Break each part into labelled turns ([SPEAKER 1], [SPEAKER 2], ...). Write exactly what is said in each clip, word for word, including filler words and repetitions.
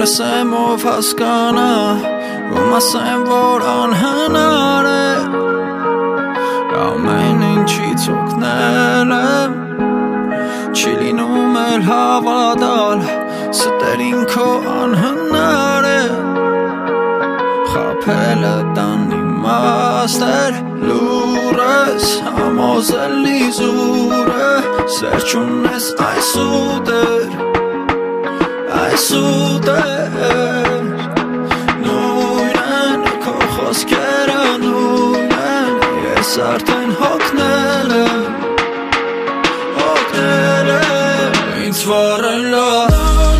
[SPEAKER 1] Եսեմ ով հասկանա, ում ասեմ, որ անհնար է ամեն ինչից օգնել եմ, չի լինում էլ հավատալ, ստերին քո անհնար է խաբելը տան իմաստ էր, լուր ես, համոզել իզուր է, սեր չունես այս ու դեր, այս ու դեր, նույն են քո խոսքերը, նույն են, ես արդեն հոգնել եմ, հոգնել եմ, ինձ վառելա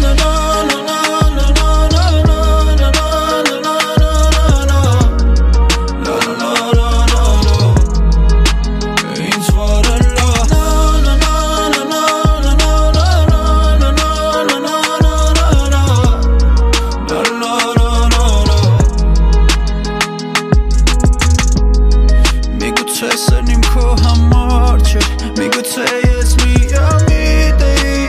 [SPEAKER 1] Սերնիմ քո համար չէ, միգուցե ես միամիտ էի,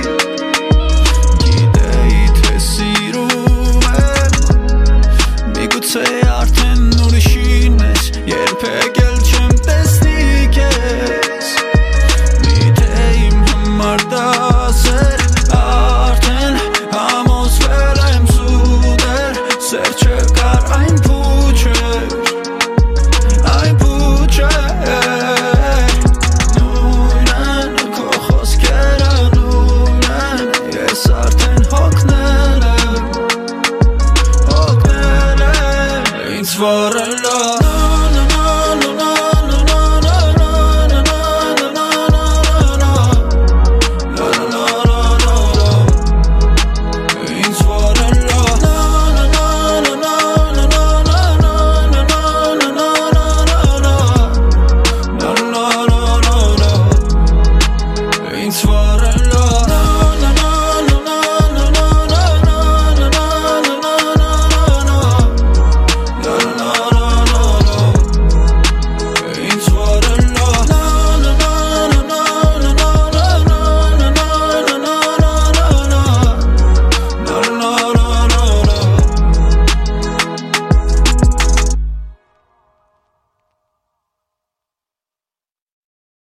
[SPEAKER 1] գիտեի թե սիրում եմ, միգուցե արդեն ուրիշին ես, երբեք էլ չեմ տեսնի քեզ, միթե իմ համար դասեր, արդեն համոզվել եմ զուտեր, սեր չկար այն փուչեր, այն փուչեր for a